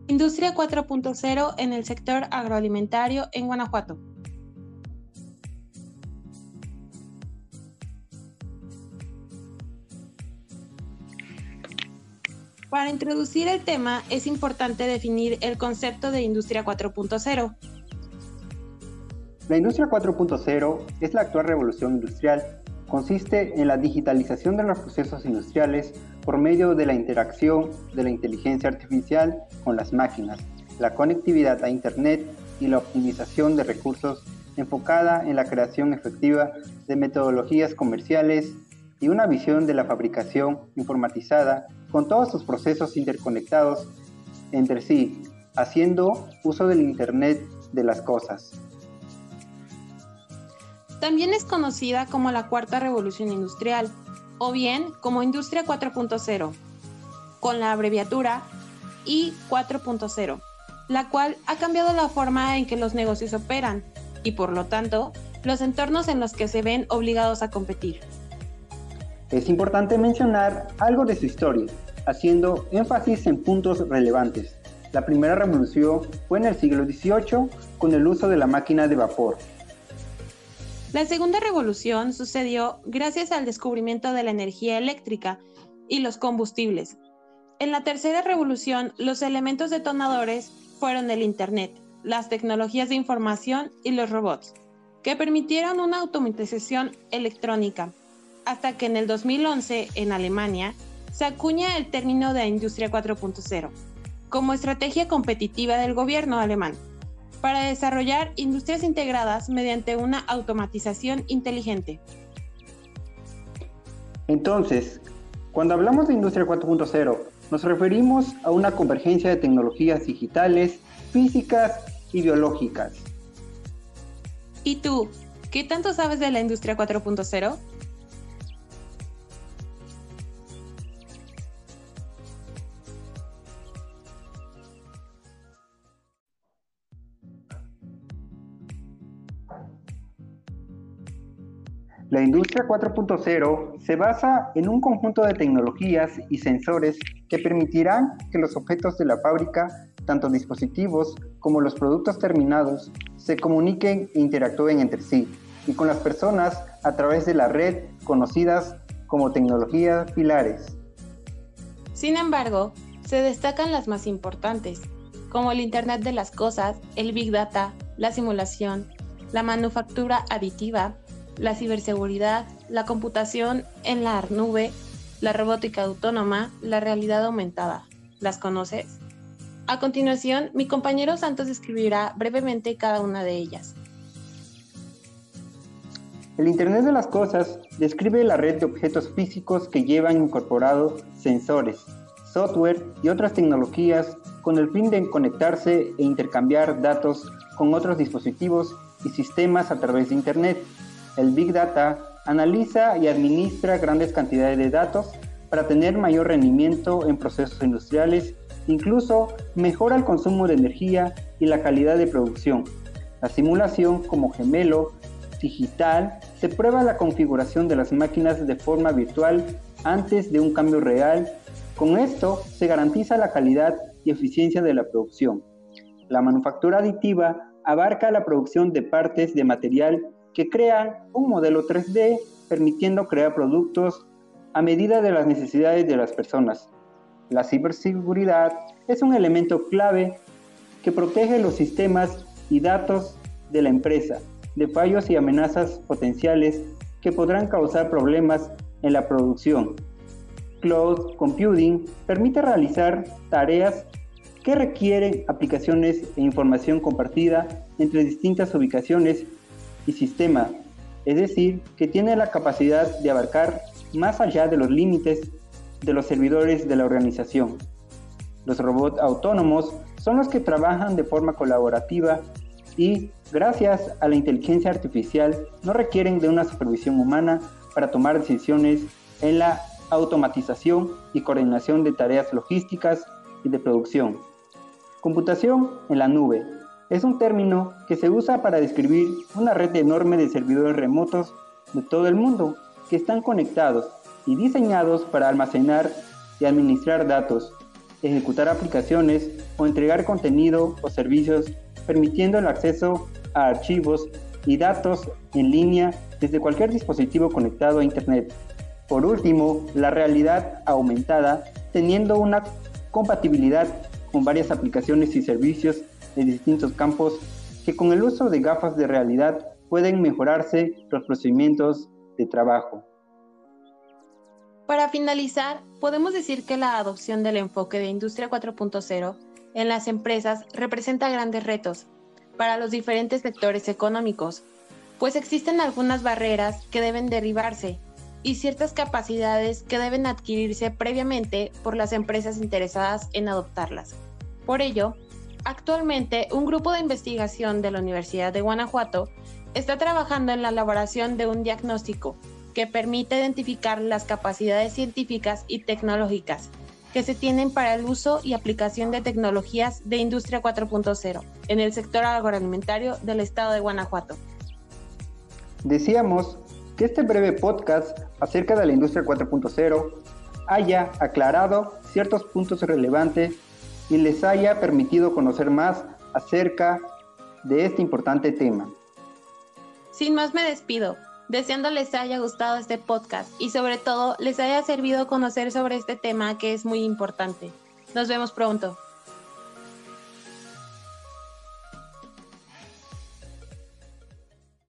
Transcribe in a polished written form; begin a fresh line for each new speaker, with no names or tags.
Industria 4.0 en el sector agroalimentario en Guanajuato. Para introducir el tema, es importante definir el concepto de Industria 4.0.
La Industria 4.0 es la actual revolución industrial. Consiste en la digitalización de los procesos industriales por medio de la interacción de la inteligencia artificial con las máquinas, la conectividad a Internet y la optimización de recursos enfocada en la creación efectiva de metodologías comerciales y una visión de la fabricación informatizada con todos sus procesos interconectados entre sí, haciendo uso del Internet de las cosas.
También es conocida como la Cuarta Revolución Industrial, o bien como Industria 4.0, con la abreviatura I 4.0, la cual ha cambiado la forma en que los negocios operan y, por lo tanto, los entornos en los que se ven obligados a competir.
Es importante mencionar algo de su historia, haciendo énfasis en puntos relevantes. La primera revolución fue en el siglo XVIII con el uso de la máquina de vapor.
La segunda revolución sucedió gracias al descubrimiento de la energía eléctrica y los combustibles. En la tercera revolución, los elementos detonadores fueron el Internet, las tecnologías de información y los robots, que permitieron una automatización electrónica, hasta que en el 2011, en Alemania, se acuña el término de Industria 4.0 como estrategia competitiva del gobierno alemán para desarrollar industrias integradas mediante una automatización inteligente.
Entonces, cuando hablamos de Industria 4.0, nos referimos a una convergencia de tecnologías digitales, físicas y biológicas.
¿Y tú, qué tanto sabes de la Industria 4.0?
La industria 4.0 se basa en un conjunto de tecnologías y sensores que permitirán que los objetos de la fábrica, tanto dispositivos como los productos terminados, se comuniquen e interactúen entre sí y con las personas a través de la red conocidas como tecnologías pilares.
Sin embargo, se destacan las más importantes, como el Internet de las Cosas, el Big Data, la simulación, la manufactura aditiva, la ciberseguridad, la computación en la nube, la robótica autónoma, la realidad aumentada. ¿Las conoces? A continuación, mi compañero Santos describirá brevemente cada una de ellas.
El Internet de las Cosas describe la red de objetos físicos que llevan incorporados sensores, software y otras tecnologías con el fin de conectarse e intercambiar datos con otros dispositivos y sistemas a través de Internet. El Big Data analiza y administra grandes cantidades de datos para tener mayor rendimiento en procesos industriales, incluso mejora el consumo de energía y la calidad de producción. La simulación como gemelo digital se prueba la configuración de las máquinas de forma virtual antes de un cambio real. Con esto se garantiza la calidad y eficiencia de la producción. La manufactura aditiva abarca la producción de partes de material que crean un modelo 3D, permitiendo crear productos a medida de las necesidades de las personas. La ciberseguridad es un elemento clave que protege los sistemas y datos de la empresa de fallos y amenazas potenciales que podrán causar problemas en la producción. Cloud computing permite realizar tareas que requieren aplicaciones e información compartida entre distintas ubicaciones y sistemas, es decir, que tiene la capacidad de abarcar más allá de los límites de los servidores de la organización. Los robots autónomos son los que trabajan de forma colaborativa y, gracias a la inteligencia artificial, no requieren de una supervisión humana para tomar decisiones en la automatización y coordinación de tareas logísticas y de producción. Computación en la nube es un término que se usa para describir una red enorme de servidores remotos de todo el mundo que están conectados y diseñados para almacenar y administrar datos. ejecutar aplicaciones o entregar contenido o servicios, permitiendo el acceso a archivos y datos en línea desde cualquier dispositivo conectado a Internet. Por último, la realidad aumentada, teniendo una compatibilidad con varias aplicaciones y servicios de distintos campos que con el uso de gafas de realidad pueden mejorarse los procedimientos de trabajo.
Para finalizar, podemos decir que la adopción del enfoque de Industria 4.0 en las empresas representa grandes retos para los diferentes sectores económicos, pues existen algunas barreras que deben derribarse y ciertas capacidades que deben adquirirse previamente por las empresas interesadas en adoptarlas. Por ello, actualmente un grupo de investigación de la Universidad de Guanajuato está trabajando en la elaboración de un diagnóstico que permite identificar las capacidades científicas y tecnológicas que se tienen para el uso y aplicación de tecnologías de Industria 4.0 en el sector agroalimentario del estado de Guanajuato.
Decíamos que este breve podcast acerca de la Industria 4.0 haya aclarado ciertos puntos relevantes y les haya permitido conocer más acerca de este importante tema.
Sin más me despido, deseando les haya gustado este podcast y sobre todo les haya servido conocer sobre este tema que es muy importante. Nos vemos pronto.